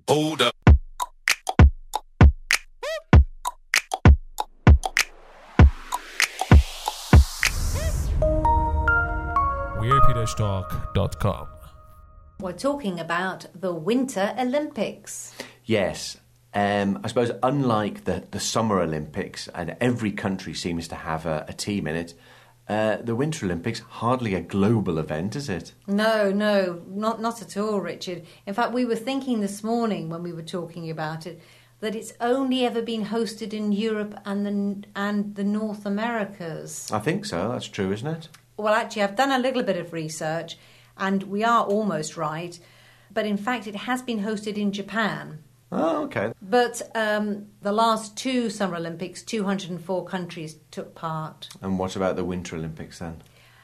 Hold up. WeirdPeterStalk.com. We're talking about the Winter Olympics. Yes. I suppose unlike the Summer Olympics, and every country seems to have a team in it, the Winter Olympics, hardly a global event, is it? No, not at all, Richard. In fact, we were thinking this morning when we were talking about it that it's only ever been hosted in Europe and the North Americas. I think so. That's true, isn't it? Well, actually, I've done a little bit of research, and we are almost right. But in fact, it has been hosted in Japan. Oh, okay. But the last two Summer Olympics, 204 countries took part. And what about the Winter Olympics then?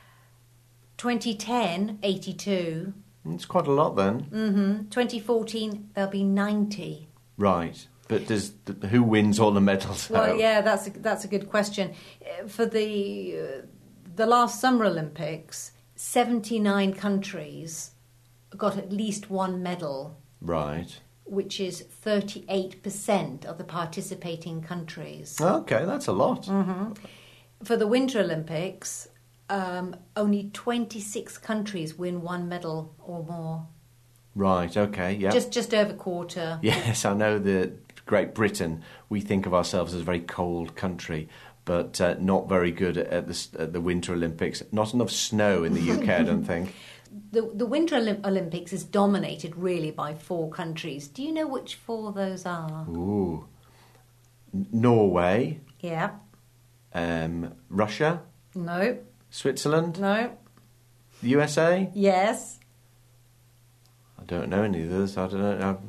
2010, 82. It's quite a lot then. 2014, there'll be 90. Right. But who wins all the medals? Well, yeah, that's a good question. For the last Summer Olympics, 79 countries got at least one medal. Right. Which is 38% of the participating countries. Okay, that's a lot. For the Winter Olympics, only 26 countries win one medal or more. Right, okay, yeah. Just over quarter. Yes, I know that Great Britain, we think of ourselves as a very cold country, but not very good at the Winter Olympics. Not enough snow in the UK, I don't think. The Winter Olympics is dominated really by four countries. Do you know which four those are? Ooh. Norway. Yeah. Russia. No. Switzerland. No. The USA. Yes. I don't know any of those. I don't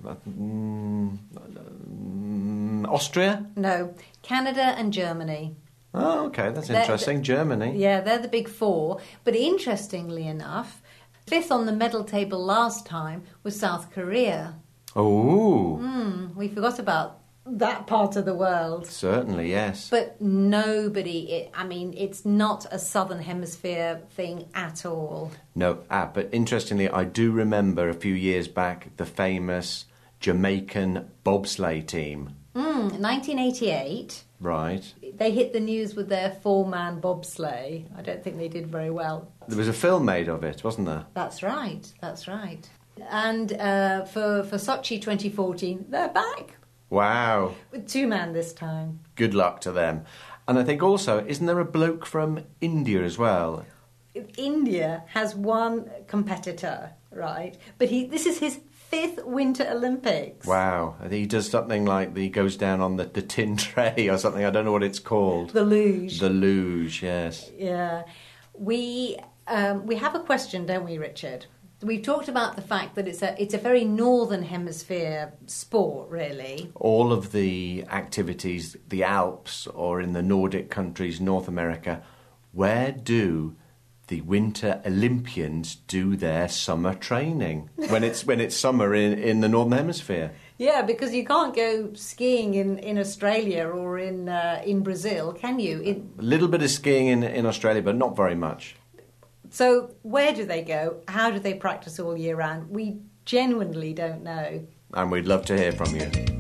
know. Austria. No. Canada and Germany. Oh, okay, that's interesting. Germany. Yeah, they're the big four. But interestingly enough, fifth on the medal table last time was South Korea. Oh. We forgot about that part of the world. Certainly, yes. But nobody, it's not a Southern Hemisphere thing at all. No, but interestingly, I do remember a few years back the famous Jamaican bobsleigh team. 1988. Right. They hit the news with their four-man bobsleigh. I don't think they did very well. There was a film made of it, wasn't there? That's right. And for Sochi 2014, they're back. Wow. With two-man this time. Good luck to them. And I think also, isn't there a bloke from India as well? India has one competitor, right? But this is his fifth Winter Olympics. Wow. He does something like he goes down on the tin tray or something. I don't know what it's called. The luge. The luge, yes. Yeah. We have a question, don't we, Richard? We've talked about the fact that it's a very Northern Hemisphere sport, really. All of the activities, the Alps or in the Nordic countries, North America, where do the Winter Olympians do their summer training when it's summer in the Northern Hemisphere? Yeah, because you can't go skiing in Australia or in Brazil, can you? A little bit of skiing in Australia, but not very much. So where do they go? How do they practice all year round? We genuinely don't know. And we'd love to hear from you.